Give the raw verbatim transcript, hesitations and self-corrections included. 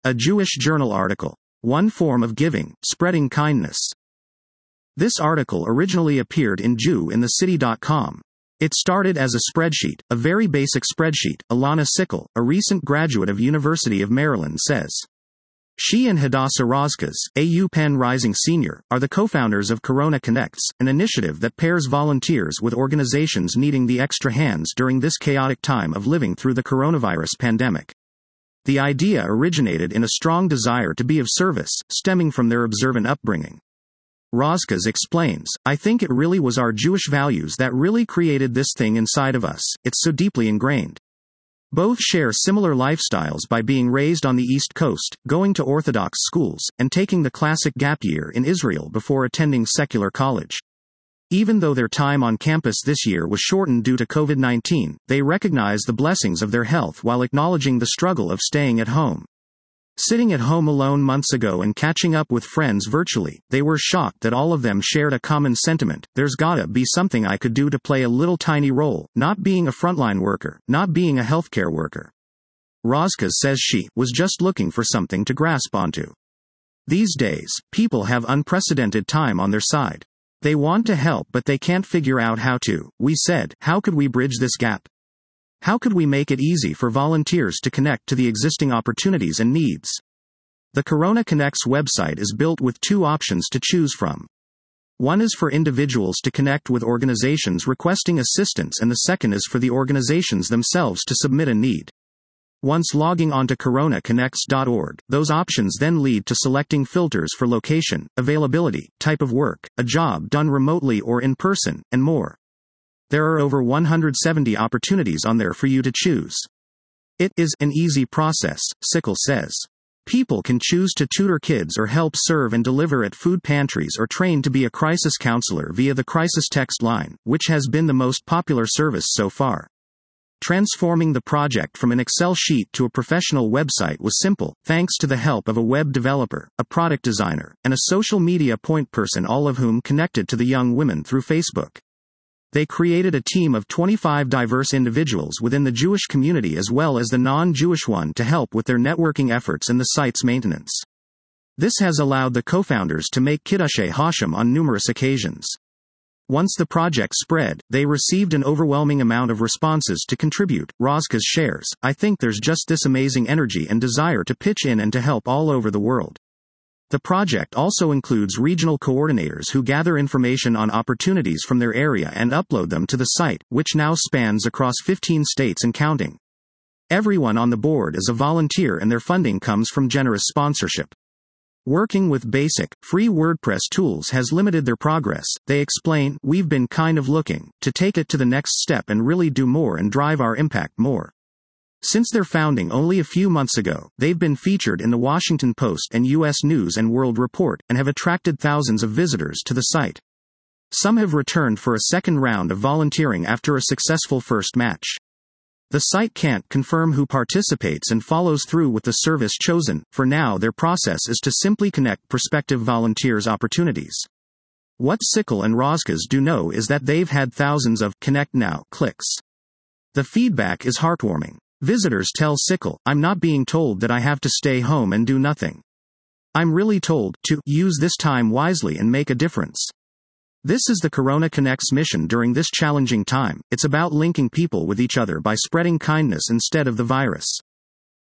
A Jewish Journal article. One form of giving, spreading kindness. This article originally appeared in Jew in the City dot com. It started as a spreadsheet, a very basic spreadsheet, Alana Sickle, a recent graduate of University of Maryland, says. She and Hadassah Rozkaz, a UPenn Rising senior, are the co-founders of Corona Connects, an initiative that pairs volunteers with organizations needing the extra hands during this chaotic time of living through the coronavirus pandemic. The idea originated in a strong desire to be of service, stemming from their observant upbringing. Rozkaz explains, I think it really was our Jewish values that really created this thing inside of us, it's so deeply ingrained. Both share similar lifestyles by being raised on the East Coast, going to Orthodox schools, and taking the classic gap year in Israel before attending secular college. Even though their time on campus this year was shortened due to COVID nineteen, they recognize the blessings of their health while acknowledging the struggle of staying at home. Sitting at home alone months ago and catching up with friends virtually, they were shocked that all of them shared a common sentiment: there's gotta be something I could do to play a little tiny role, not being a frontline worker, not being a healthcare worker. Rozkaz says she was just looking for something to grasp onto. These days, people have unprecedented time on their side. They want to help but they can't figure out how to. We said, how could we bridge this gap? How could we make it easy for volunteers to connect to the existing opportunities and needs? The Corona Connects website is built with two options to choose from. One is for individuals to connect with organizations requesting assistance, and the second is for the organizations themselves to submit a need. Once logging onto corona connects dot org, those options then lead to selecting filters for location, availability, type of work, a job done remotely or in person, and more. There are over one hundred seventy opportunities on there for you to choose. It is an easy process, Sickle says. People can choose to tutor kids or help serve and deliver at food pantries or train to be a crisis counselor via the crisis text line, which has been the most popular service so far. Transforming the project from an Excel sheet to a professional website was simple, thanks to the help of a web developer, a product designer, and a social media point person, all of whom connected to the young women through Facebook. They created a team of twenty-five diverse individuals within the Jewish community as well as the non-Jewish one to help with their networking efforts and the site's maintenance. This has allowed the co-founders to make Kiddushei Hashem on numerous occasions. Once the project spread, they received an overwhelming amount of responses to contribute. Rozkaz shares, I think there's just this amazing energy and desire to pitch in and to help all over the world. The project also includes regional coordinators who gather information on opportunities from their area and upload them to the site, which now spans across fifteen states and counting. Everyone on the board is a volunteer and their funding comes from generous sponsorship. Working with basic, free WordPress tools has limited their progress, they explain. We've been kind of looking to take it to the next step and really do more and drive our impact more. Since their founding only a few months ago, they've been featured in the Washington Post and U S News and World Report, and have attracted thousands of visitors to the site. Some have returned for a second round of volunteering after a successful first match. The site can't confirm who participates and follows through with the service chosen. For now, their process is to simply connect prospective volunteers' opportunities. What Sickle and Rozkaz do know is that they've had thousands of Connect Now clicks. The feedback is heartwarming. Visitors tell Sickle, I'm not being told that I have to stay home and do nothing. I'm really told to use this time wisely and make a difference. This is the Corona Connects mission during this challenging time. It's about linking people with each other by spreading kindness instead of the virus.